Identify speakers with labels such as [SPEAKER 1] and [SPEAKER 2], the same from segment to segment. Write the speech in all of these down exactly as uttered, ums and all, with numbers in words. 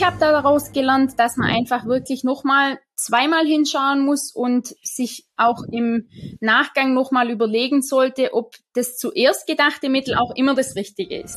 [SPEAKER 1] Ich habe daraus gelernt, dass man einfach wirklich nochmal zweimal hinschauen muss und sich auch im Nachgang nochmal überlegen sollte, ob das zuerst gedachte Mittel auch immer das Richtige ist.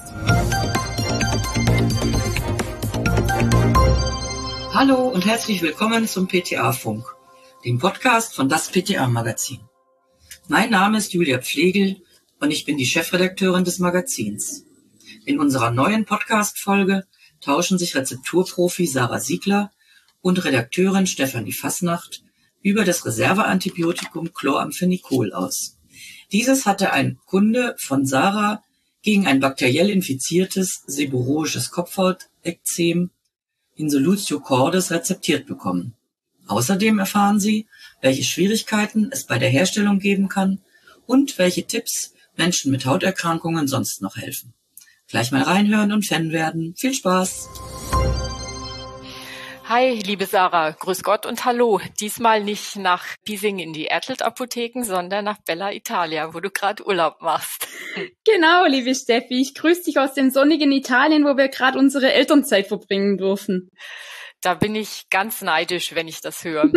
[SPEAKER 2] Hallo und herzlich willkommen zum P T A-Funk, dem Podcast von das P T A-Magazin. Mein Name ist Julia Pflegel und ich bin die Chefredakteurin des Magazins. In unserer neuen Podcast-Folge tauschen sich Rezepturprofi Sarah Siegler und Redakteurin Stefanie Fasnacht über das Reserveantibiotikum Chloramphenicol aus. Dieses hatte ein Kunde von Sarah gegen ein bakteriell infiziertes seborrhoisches Kopfhautekzem in Solutio cordis rezeptiert bekommen. Außerdem erfahren Sie, welche Schwierigkeiten es bei der Herstellung geben kann und welche Tipps Menschen mit Hauterkrankungen sonst noch helfen. Gleich mal reinhören und Fan werden. Viel Spaß!
[SPEAKER 3] Hi, liebe Sarah, grüß Gott und hallo. Diesmal nicht nach Piesing in die Ertelt-Apotheken, sondern nach Bella Italia, wo du gerade Urlaub machst.
[SPEAKER 1] Genau, liebe Steffi, ich grüße dich aus dem sonnigen Italien, wo wir gerade unsere Elternzeit verbringen dürfen.
[SPEAKER 3] Da bin ich ganz neidisch, wenn ich das höre.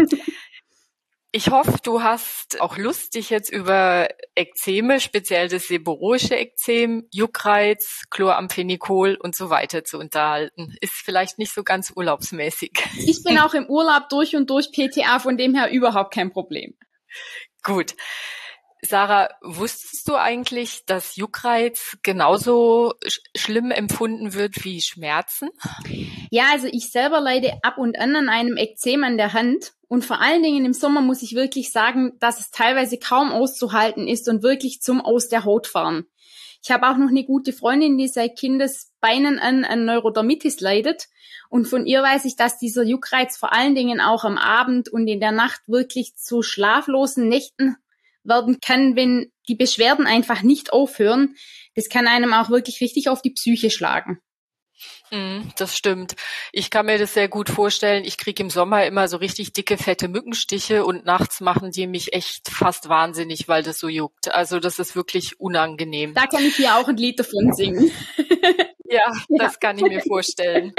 [SPEAKER 3] Ich hoffe, du hast auch Lust, dich jetzt über Ekzeme, speziell das seborrhoische Ekzem, Juckreiz, Chloramphenicol und so weiter zu unterhalten. Ist vielleicht nicht so ganz urlaubsmäßig.
[SPEAKER 1] Ich bin auch im Urlaub durch und durch P T A, von dem her überhaupt kein Problem.
[SPEAKER 3] Gut. Sarah, wusstest du eigentlich, dass Juckreiz genauso sch- schlimm empfunden wird wie Schmerzen?
[SPEAKER 1] Ja, also ich selber leide ab und an an einem Ekzem an der Hand. Und vor allen Dingen im Sommer muss ich wirklich sagen, dass es teilweise kaum auszuhalten ist und wirklich zum Aus der Haut fahren. Ich habe auch noch eine gute Freundin, die seit Kindesbeinen an, an Neurodermitis leidet. Und von ihr weiß ich, dass dieser Juckreiz vor allen Dingen auch am Abend und in der Nacht wirklich zu schlaflosen Nächten werden kann, wenn die Beschwerden einfach nicht aufhören. Das kann einem auch wirklich richtig auf die Psyche schlagen.
[SPEAKER 3] Mm, das stimmt. Ich kann mir das sehr gut vorstellen. Ich kriege im Sommer immer so richtig dicke, fette Mückenstiche und nachts machen die mich echt fast wahnsinnig, weil das so juckt. Also das ist wirklich unangenehm.
[SPEAKER 1] Da kann ich hier auch ein Lied davon singen.
[SPEAKER 3] Ja,
[SPEAKER 1] Ja.
[SPEAKER 3] das kann ich mir vorstellen.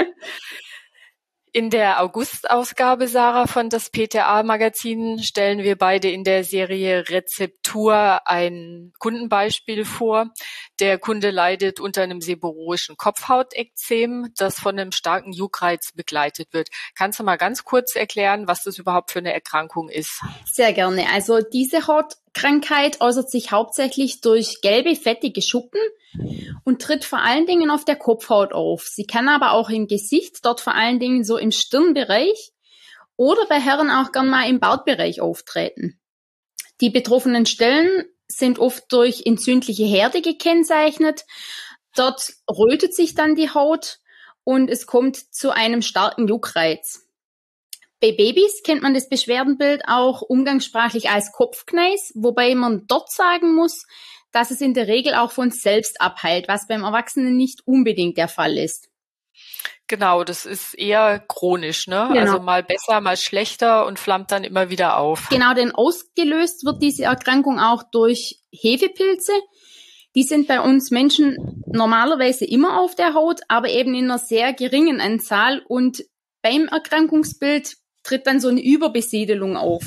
[SPEAKER 3] In der August-Ausgabe, Sarah, von das P T A-Magazin stellen wir beide in der Serie Rezeptur ein Kundenbeispiel vor. Der Kunde leidet unter einem seborrhoischen Kopfhautekzem, das von einem starken Juckreiz begleitet wird. Kannst du mal ganz kurz erklären, was das überhaupt für eine Erkrankung ist?
[SPEAKER 1] Sehr gerne. Also diese Hautkrankheit äußert sich hauptsächlich durch gelbe, fettige Schuppen und tritt vor allen Dingen auf der Kopfhaut auf. Sie kann aber auch im Gesicht, dort vor allen Dingen so im Stirnbereich oder bei Herren auch gern mal im Bartbereich auftreten. Die betroffenen Stellen sind oft durch entzündliche Herde gekennzeichnet. Dort rötet sich dann die Haut und es kommt zu einem starken Juckreiz. Bei Babys kennt man das Beschwerdenbild auch umgangssprachlich als Kopfkneis, wobei man dort sagen muss, dass es in der Regel auch von selbst abheilt, was beim Erwachsenen nicht unbedingt der Fall ist.
[SPEAKER 3] Genau, das ist eher chronisch, ne?
[SPEAKER 1] Genau.
[SPEAKER 3] Also mal besser, mal schlechter und flammt dann immer wieder auf.
[SPEAKER 1] Genau, denn ausgelöst wird diese Erkrankung auch durch Hefepilze. Die sind bei uns Menschen normalerweise immer auf der Haut, aber eben in einer sehr geringen Anzahl und beim Erkrankungsbild tritt dann so eine Überbesiedelung auf.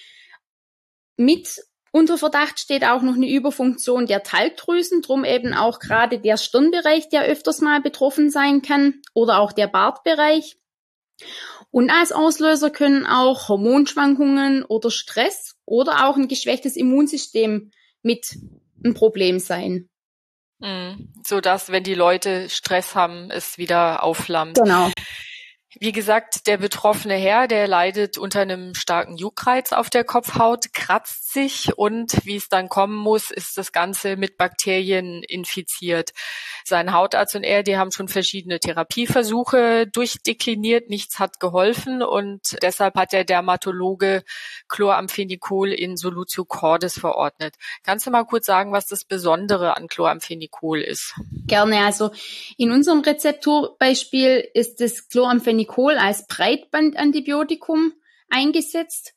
[SPEAKER 1] Mit unter Verdacht steht auch noch eine Überfunktion der Talgdrüsen, drum eben auch gerade der Stirnbereich, der öfters mal betroffen sein kann, oder auch der Bartbereich. Und als Auslöser können auch Hormonschwankungen oder Stress oder auch ein geschwächtes Immunsystem mit ein Problem sein.
[SPEAKER 3] Mhm. So dass, wenn die Leute Stress haben, es wieder aufflammt.
[SPEAKER 1] Genau.
[SPEAKER 3] Wie gesagt, der betroffene Herr, der leidet unter einem starken Juckreiz auf der Kopfhaut, kratzt sich und wie es dann kommen muss, ist das Ganze mit Bakterien infiziert. Sein Hautarzt und er, die haben schon verschiedene Therapieversuche durchdekliniert, nichts hat geholfen und deshalb hat der Dermatologe Chloramphenicol in Solutio cordis verordnet. Kannst du mal kurz sagen, was das Besondere an Chloramphenicol ist?
[SPEAKER 1] Gerne. Also in unserem Rezepturbeispiel ist das Chloramphenicol als Breitbandantibiotikum eingesetzt.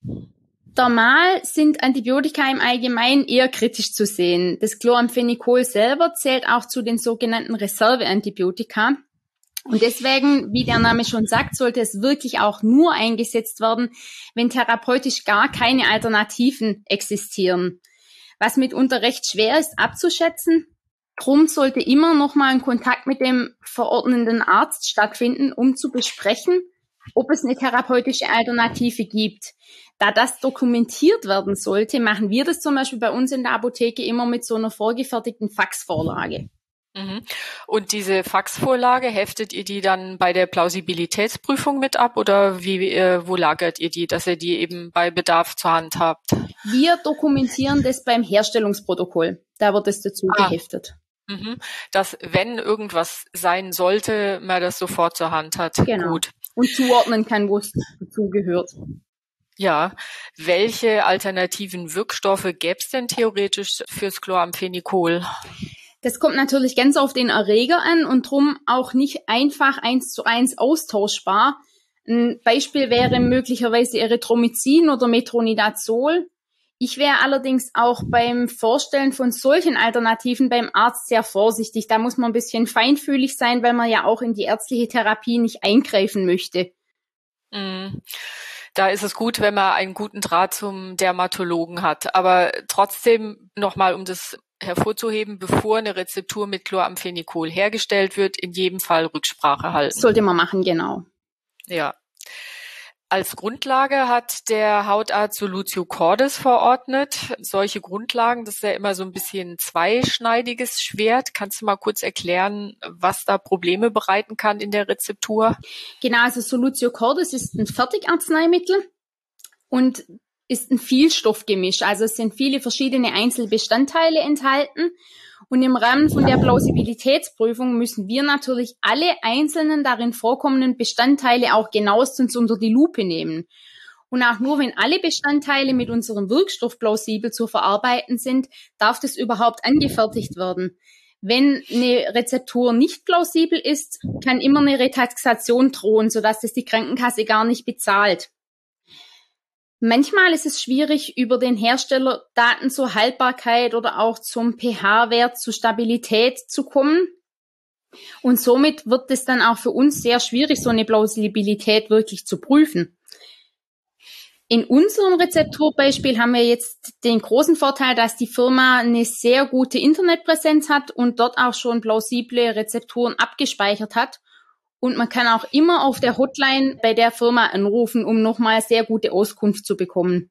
[SPEAKER 1] Dermal sind Antibiotika im Allgemeinen eher kritisch zu sehen. Das Chloramphenicol selber zählt auch zu den sogenannten Reserveantibiotika. Und deswegen, wie der Name schon sagt, sollte es wirklich auch nur eingesetzt werden, wenn therapeutisch gar keine Alternativen existieren. Was mitunter recht schwer ist abzuschätzen. Drum sollte immer noch mal ein Kontakt mit dem verordnenden Arzt stattfinden, um zu besprechen, ob es eine therapeutische Alternative gibt. Da das dokumentiert werden sollte, machen wir das zum Beispiel bei uns in der Apotheke immer mit so einer vorgefertigten Faxvorlage.
[SPEAKER 3] Mhm. Und diese Faxvorlage, heftet ihr die dann bei der Plausibilitätsprüfung mit ab oder wie, äh, wo lagert ihr die, dass ihr die eben bei Bedarf zur Hand habt?
[SPEAKER 1] Wir dokumentieren das beim Herstellungsprotokoll. Da wird es dazu ah. geheftet.
[SPEAKER 3] Mhm. Dass, wenn irgendwas sein sollte, man das sofort zur Hand hat.
[SPEAKER 1] Genau.
[SPEAKER 3] Gut.
[SPEAKER 1] Und zuordnen kann, wo es dazugehört.
[SPEAKER 3] Ja. Welche alternativen Wirkstoffe gäbe es denn theoretisch fürs Chloramphenicol?
[SPEAKER 1] Das kommt natürlich ganz auf den Erreger an und drum auch nicht einfach eins zu eins austauschbar. Ein Beispiel wäre möglicherweise Erythromycin oder Metronidazol. Ich wäre allerdings auch beim Vorstellen von solchen Alternativen beim Arzt sehr vorsichtig. Da muss man ein bisschen feinfühlig sein, weil man ja auch in die ärztliche Therapie nicht eingreifen möchte.
[SPEAKER 3] Mm. Da ist es gut, wenn man einen guten Draht zum Dermatologen hat. Aber trotzdem nochmal, um das hervorzuheben, bevor eine Rezeptur mit Chloramphenicol hergestellt wird, in jedem Fall Rücksprache halten.
[SPEAKER 1] Sollte man machen, genau.
[SPEAKER 3] Ja. Als Grundlage hat der Hautarzt Solutio Cordis verordnet. Solche Grundlagen, das ist ja immer so ein bisschen zweischneidiges Schwert. Kannst du mal kurz erklären, was da Probleme bereiten kann in der Rezeptur?
[SPEAKER 1] Genau, also Solutio Cordis ist ein Fertigarzneimittel und ist ein Vielstoffgemisch. Also es sind viele verschiedene Einzelbestandteile enthalten. Und im Rahmen von der Plausibilitätsprüfung müssen wir natürlich alle einzelnen darin vorkommenden Bestandteile auch genauestens unter die Lupe nehmen. Und auch nur wenn alle Bestandteile mit unserem Wirkstoff plausibel zu verarbeiten sind, darf das überhaupt angefertigt werden. Wenn eine Rezeptur nicht plausibel ist, kann immer eine Retaxation drohen, sodass das die Krankenkasse gar nicht bezahlt. Manchmal ist es schwierig, über den Hersteller Daten zur Haltbarkeit oder auch zum pH-Wert, zur Stabilität zu kommen. Und somit wird es dann auch für uns sehr schwierig, so eine Plausibilität wirklich zu prüfen. In unserem Rezepturbeispiel haben wir jetzt den großen Vorteil, dass die Firma eine sehr gute Internetpräsenz hat und dort auch schon plausible Rezepturen abgespeichert hat. Und man kann auch immer auf der Hotline bei der Firma anrufen, um nochmal sehr gute Auskunft zu bekommen.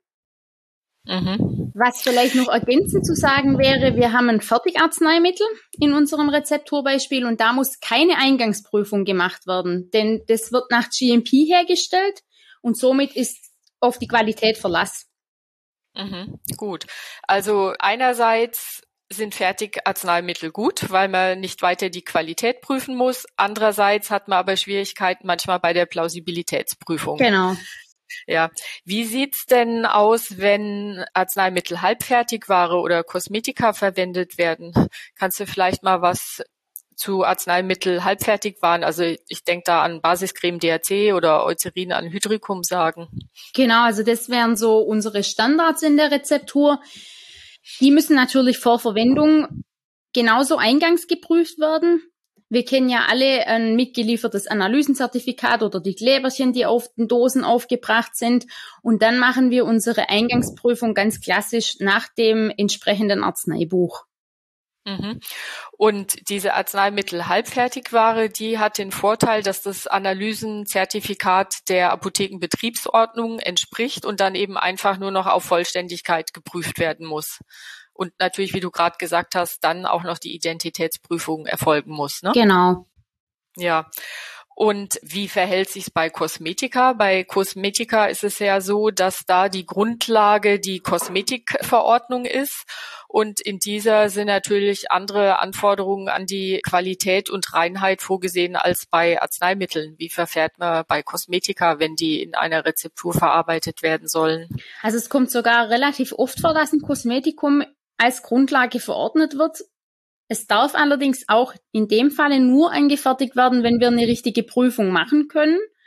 [SPEAKER 1] Mhm. Was vielleicht noch ergänzend zu sagen wäre, wir haben ein Fertigarzneimittel in unserem Rezepturbeispiel und da muss keine Eingangsprüfung gemacht werden, denn das wird nach G M P hergestellt und somit ist auf die Qualität Verlass.
[SPEAKER 3] Mhm. Gut, also einerseits sind Fertigarzneimittel gut, weil man nicht weiter die Qualität prüfen muss. Andererseits hat man aber Schwierigkeiten manchmal bei der Plausibilitätsprüfung.
[SPEAKER 1] Genau.
[SPEAKER 3] Ja. Wie sieht's denn aus, wenn Arzneimittel Halbfertigware oder Kosmetika verwendet werden? Kannst du vielleicht mal was zu Arzneimittel Halbfertigwaren, also ich denke da an Basiscreme D H C oder Eucerin an Hydricum sagen?
[SPEAKER 1] Genau, also das wären so unsere Standards in der Rezeptur. Die müssen natürlich vor Verwendung genauso eingangs geprüft werden. Wir kennen ja alle ein mitgeliefertes Analysenzertifikat oder die Kleberchen, die auf den Dosen aufgebracht sind. Und dann machen wir unsere Eingangsprüfung ganz klassisch nach dem entsprechenden Arzneibuch.
[SPEAKER 3] Mhm. Und diese Arzneimittel-Halbfertigware, die hat den Vorteil, dass das Analysenzertifikat der Apothekenbetriebsordnung entspricht und dann eben einfach nur noch auf Vollständigkeit geprüft werden muss. Und natürlich, wie du gerade gesagt hast, dann auch noch die Identitätsprüfung erfolgen muss, ne?
[SPEAKER 1] Genau.
[SPEAKER 3] Ja. Und wie verhält sich's bei Kosmetika? Bei Kosmetika ist es ja so, dass da die Grundlage die Kosmetikverordnung ist. Und in dieser sind natürlich andere Anforderungen an die Qualität und Reinheit vorgesehen als bei Arzneimitteln. Wie verfährt man bei Kosmetika, wenn die in einer Rezeptur verarbeitet werden sollen?
[SPEAKER 1] Also es kommt sogar relativ oft vor, dass ein Kosmetikum als Grundlage verordnet wird. Es darf allerdings auch in dem Falle nur angefertigt werden, wenn wir eine richtige Prüfung machen können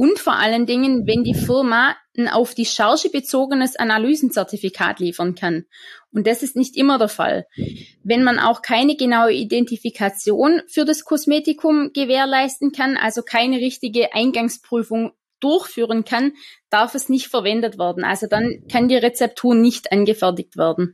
[SPEAKER 1] Und vor allen Dingen, wenn die Firma ein auf die Charge bezogenes Analysenzertifikat liefern kann. Und das ist nicht immer der Fall. Wenn man auch keine genaue Identifikation für das Kosmetikum gewährleisten kann, also keine richtige Eingangsprüfung durchführen kann, darf es nicht verwendet werden. Also dann kann die Rezeptur nicht angefertigt werden.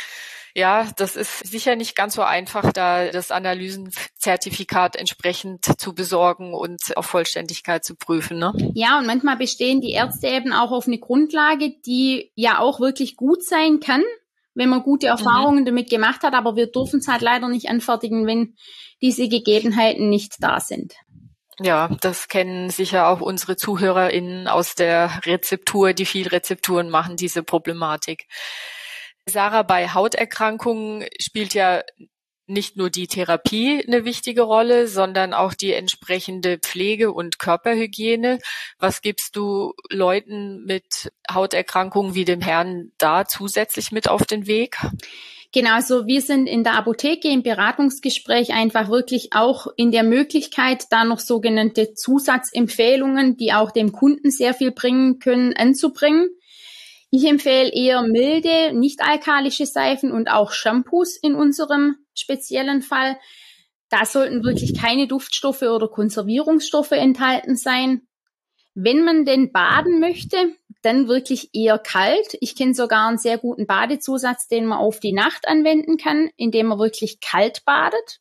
[SPEAKER 3] Ja, das ist sicher nicht ganz so einfach, da das Analysenzertifikat entsprechend zu besorgen und auf Vollständigkeit zu prüfen, ne?
[SPEAKER 1] Ja, und manchmal bestehen die Ärzte eben auch auf eine Grundlage, die ja auch wirklich gut sein kann, wenn man gute Erfahrungen mhm. damit gemacht hat, aber wir dürfen es halt leider nicht anfertigen, wenn diese Gegebenheiten nicht da sind.
[SPEAKER 3] Ja, das kennen sicher auch unsere ZuhörerInnen aus der Rezeptur, die viel Rezepturen machen, diese Problematik. Sarah, bei Hauterkrankungen spielt ja nicht nur die Therapie eine wichtige Rolle, sondern auch die entsprechende Pflege und Körperhygiene. Was gibst du Leuten mit Hauterkrankungen wie dem Herrn da zusätzlich mit auf den Weg?
[SPEAKER 1] Genau, also wir sind in der Apotheke im Beratungsgespräch einfach wirklich auch in der Möglichkeit, da noch sogenannte Zusatzempfehlungen, die auch dem Kunden sehr viel bringen können, anzubringen. Ich empfehle eher milde, nicht alkalische Seifen und auch Shampoos in unserem speziellen Fall. Da sollten wirklich keine Duftstoffe oder Konservierungsstoffe enthalten sein. Wenn man denn baden möchte, dann wirklich eher kalt. Ich kenne sogar einen sehr guten Badezusatz, den man auf die Nacht anwenden kann, indem man wirklich kalt badet.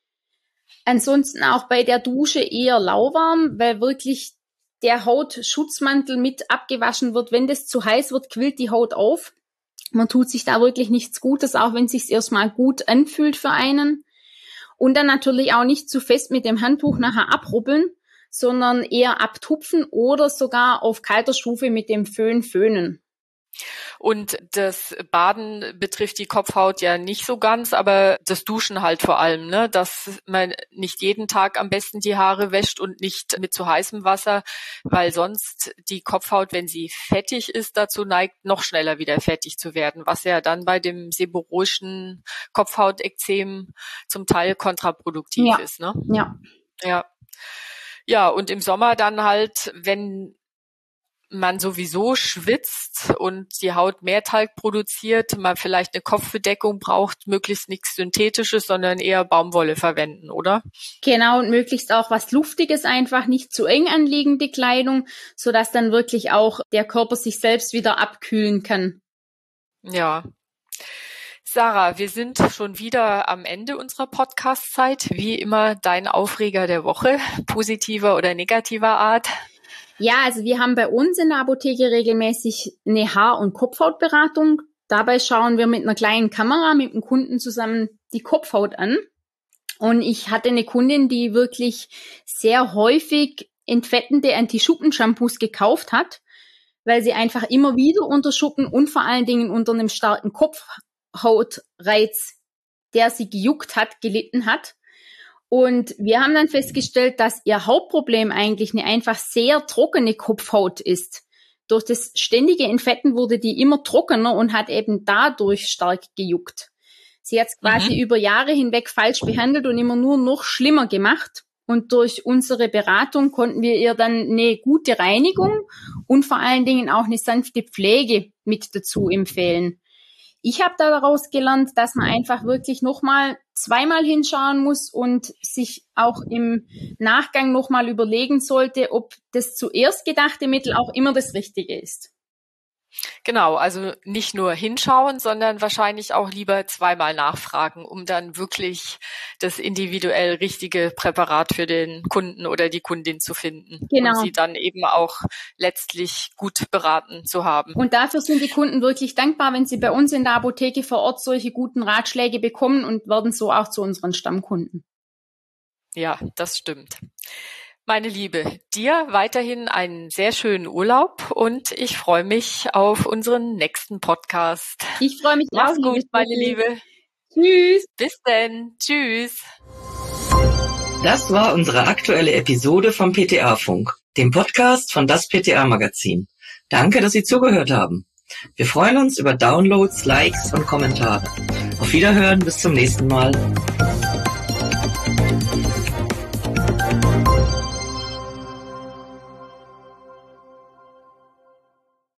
[SPEAKER 1] Ansonsten auch bei der Dusche eher lauwarm, weil wirklich der Hautschutzmantel mit abgewaschen wird. Wenn das zu heiß wird, quillt die Haut auf. Man tut sich da wirklich nichts Gutes, auch wenn es sich erstmal gut anfühlt für einen. Und dann natürlich auch nicht zu fest mit dem Handtuch nachher abrubbeln, sondern eher abtupfen oder sogar auf kalter Stufe mit dem Föhn föhnen.
[SPEAKER 3] Und das Baden betrifft die Kopfhaut ja nicht so ganz, aber das Duschen halt vor allem, ne? Dass man nicht jeden Tag am besten die Haare wäscht und nicht mit zu heißem Wasser, weil sonst die Kopfhaut, wenn sie fettig ist, dazu neigt, noch schneller wieder fettig zu werden, was ja dann bei dem seborrhoischen Kopfhautekzem zum Teil kontraproduktiv
[SPEAKER 1] ja.
[SPEAKER 3] ist, ne?
[SPEAKER 1] Ja.
[SPEAKER 3] Ja. Ja, und im Sommer dann halt, wenn man sowieso schwitzt und die Haut mehr Talg produziert, man vielleicht eine Kopfbedeckung braucht, möglichst nichts Synthetisches, sondern eher Baumwolle verwenden, oder?
[SPEAKER 1] Genau, und möglichst auch was Luftiges, einfach nicht zu eng anliegende Kleidung, sodass dann wirklich auch der Körper sich selbst wieder abkühlen kann.
[SPEAKER 3] Ja. Sarah, wir sind schon wieder am Ende unserer Podcast-Zeit. Wie immer dein Aufreger der Woche, positiver oder negativer Art?
[SPEAKER 1] Ja, also wir haben bei uns in der Apotheke regelmäßig eine Haar- und Kopfhautberatung. Dabei schauen wir mit einer kleinen Kamera mit dem Kunden zusammen die Kopfhaut an. Und ich hatte eine Kundin, die wirklich sehr häufig entfettende Anti-Schuppen-Shampoos gekauft hat, weil sie einfach immer wieder unter Schuppen und vor allen Dingen unter einem starken Kopfhautreiz, der sie gejuckt hat, gelitten hat. Und wir haben dann festgestellt, dass ihr Hauptproblem eigentlich eine einfach sehr trockene Kopfhaut ist. Durch das ständige Entfetten wurde die immer trockener und hat eben dadurch stark gejuckt. Sie hat es quasi mhm. über Jahre hinweg falsch behandelt und immer nur noch schlimmer gemacht. Und durch unsere Beratung konnten wir ihr dann eine gute Reinigung und vor allen Dingen auch eine sanfte Pflege mit dazu empfehlen. Ich habe daraus gelernt, dass man einfach wirklich nochmal zweimal hinschauen muss und sich auch im Nachgang nochmal überlegen sollte, ob das zuerst gedachte Mittel auch immer das Richtige ist.
[SPEAKER 3] Genau, also nicht nur hinschauen, sondern wahrscheinlich auch lieber zweimal nachfragen, um dann wirklich das individuell richtige Präparat für den Kunden oder die Kundin zu finden. Genau. Und sie dann eben auch letztlich gut beraten zu haben.
[SPEAKER 1] Und dafür sind die Kunden wirklich dankbar, wenn sie bei uns in der Apotheke vor Ort solche guten Ratschläge bekommen und werden so auch zu unseren Stammkunden.
[SPEAKER 3] Ja, das stimmt. Meine Liebe, dir weiterhin einen sehr schönen Urlaub und ich freue mich auf unseren nächsten Podcast.
[SPEAKER 1] Ich freue mich
[SPEAKER 3] Mach's
[SPEAKER 1] auch.
[SPEAKER 3] Mach's gut, meine Liebe.
[SPEAKER 1] Tschüss.
[SPEAKER 3] Bis denn. Tschüss.
[SPEAKER 2] Das war unsere aktuelle Episode vom P T A-Funk, dem Podcast von das P T A-Magazin. Danke, dass Sie zugehört haben. Wir freuen uns über Downloads, Likes und Kommentare. Auf Wiederhören, bis zum nächsten Mal.